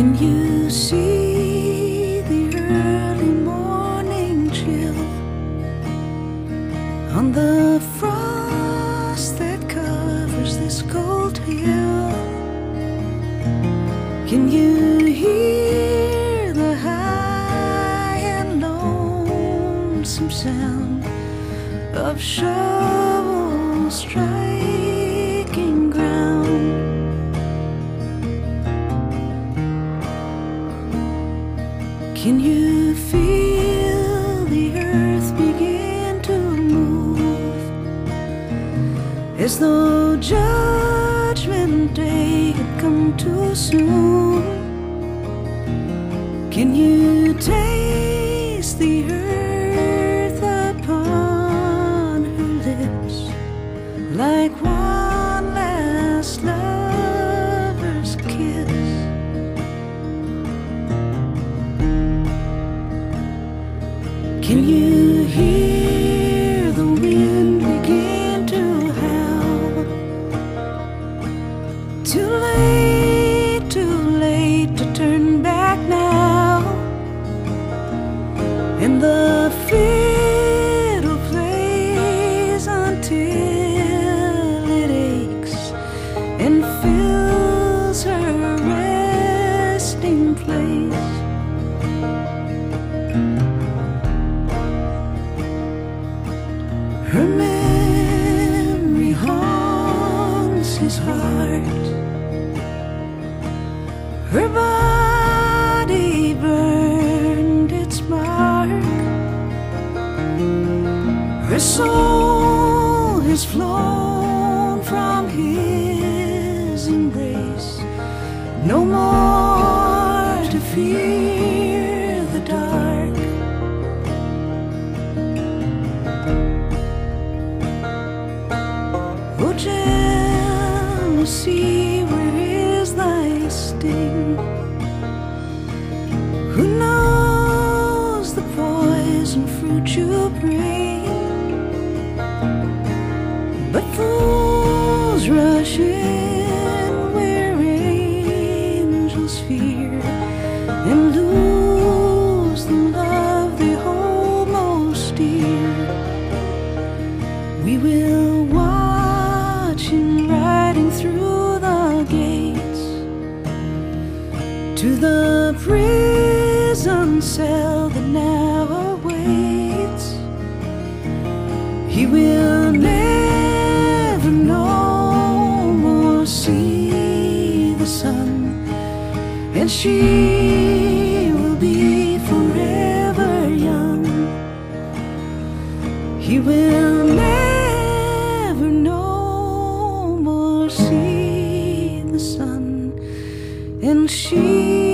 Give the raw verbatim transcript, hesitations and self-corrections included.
Can you see the early morning chill on the frost that covers this cold hill? Can you hear the high and lonesome sound of shovels striking ground? Can you feel the earth begin to move as though Judgment Day had come too soon? Can you taste the earth upon her lips like one last lover's kiss? Can you hear the wind begin to howl? Too late, too late to turn back now. And the fiddle plays until it aches and fills her resting place. Her memory haunts his heart. Her body burned its mark. Her soul has flown from his embrace, no more to fear the dark. Oh, jealousy, where is thy sting? Who knows the poison fruit you bring? But fools rush in where angels fear and lose the love they hold most dear. We will watch him riding through the gates to the prison cell that now awaits. He will never no more see the sun, and she will be forever young. He will never no more see the sun, and she